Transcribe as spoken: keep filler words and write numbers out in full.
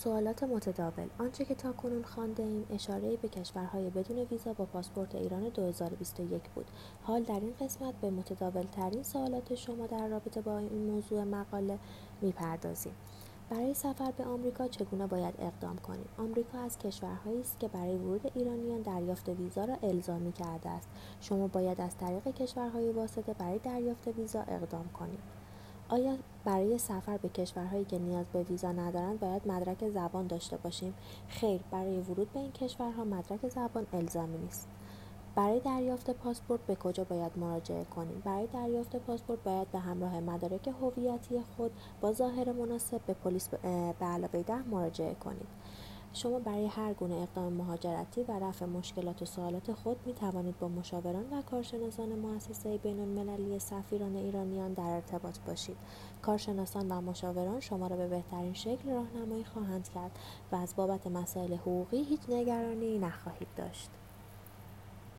سوالات متداول. آنچه که تاکنون خوانده‌ایم اشاره‌ای به کشورهای بدون ویزا با پاسپورت ایران دو هزار و بیست و یک بود. حال در این قسمت به متداول‌ترین سوالات شما در رابطه با این موضوع مقاله می‌پردازیم. برای سفر به آمریکا چگونه باید اقدام کنیم؟ آمریکا از کشورهایی است که برای ورود ایرانیان دریافت ویزا را الزامی کرده است. شما باید از طریق کشورهای واسطه برای دریافت ویزا اقدام کنید. آیا برای سفر به کشورهایی که نیاز به ویزا ندارند باید مدرک زبان داشته باشیم؟ خیر، برای ورود به این کشورها مدرک زبان الزامی نیست. برای دریافت پاسپورت به کجا باید مراجعه کنیم؟ برای دریافت پاسپورت باید به همراه مدارک هویتی خود با ظاهر مناسب به پلیس به علاوه ده مراجعه کنید. شما برای هر گونه اقدام مهاجرتی و رفع مشکلات و سوالات خود می توانید با مشاوران و کارشناسان مؤسسه بین‌المللی سفیران ایرانیان در ارتباط باشید. کارشناسان و مشاوران شما را به بهترین شکل راهنمایی خواهند کرد و از بابت مسائل حقوقی هیچ نگرانی نخواهید داشت.